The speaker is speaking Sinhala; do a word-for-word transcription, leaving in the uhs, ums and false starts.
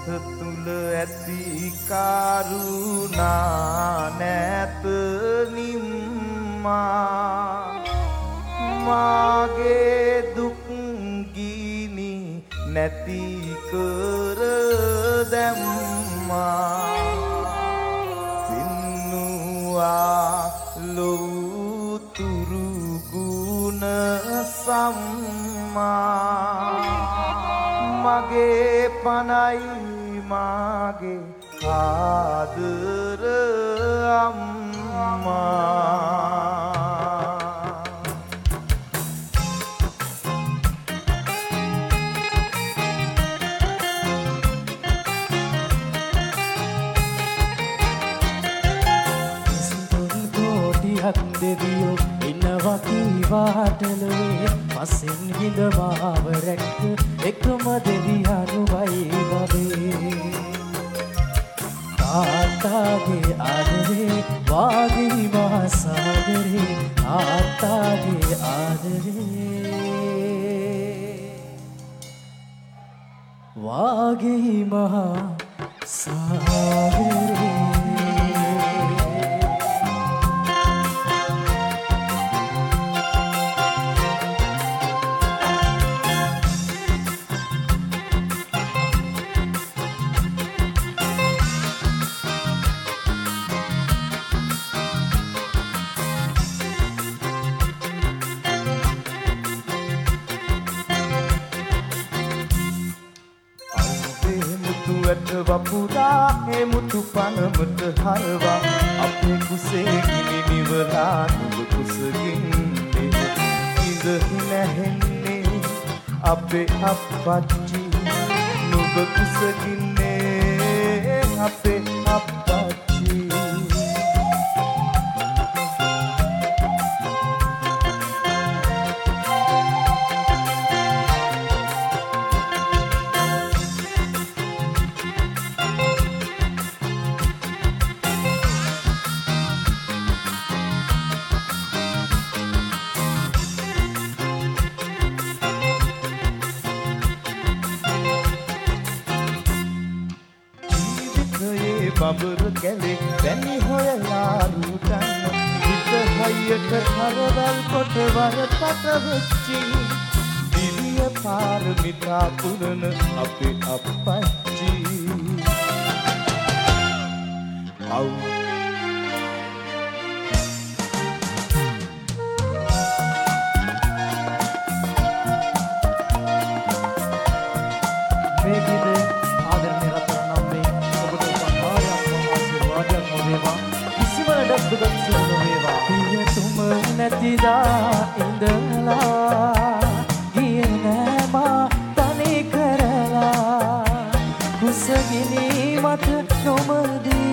තුල ඇති කරුණා නැත නිම්මා මාගේ දුක් ගිනි නැති කර දැම්මා සින්නුවා ලොවුතුරු ගුණ සම්මා මගේ පනයි මාගේ ආදර අම්මා දෙවියෝ ඉන්නවා කීවාටලුවේ පස්සෙන් හිඳ මාව රැක්ක එකම දෙවියනුවයි වගේ තාත්තාගේ ආදරේ වාගේ මහා සාගරේ තාත්තාගේ ආදරේ වාගේ මහා සාගරේ වපුරා එමුතු පනමට හරවා අපේ කුසේ ගිනි නිවලා නුඹ කුසගින්නේ ඉඳහි නැහෙන්නේ අපේ අප්පච්චි නුඹ කුසගින්නේ අපේ අප්පච්චි බඹර කැලේ වැනි හොයලා රුටන්න හිත හයියට කරවල් කොට වරකට වෙච්චි දිවිය පාරමිතා පුරන අපේ අප්පච්චි අව් පියතුම නැතිදා ඉඳලා ගියේ නෑ මා තනි කරලා කුසගිනි මත නොමදී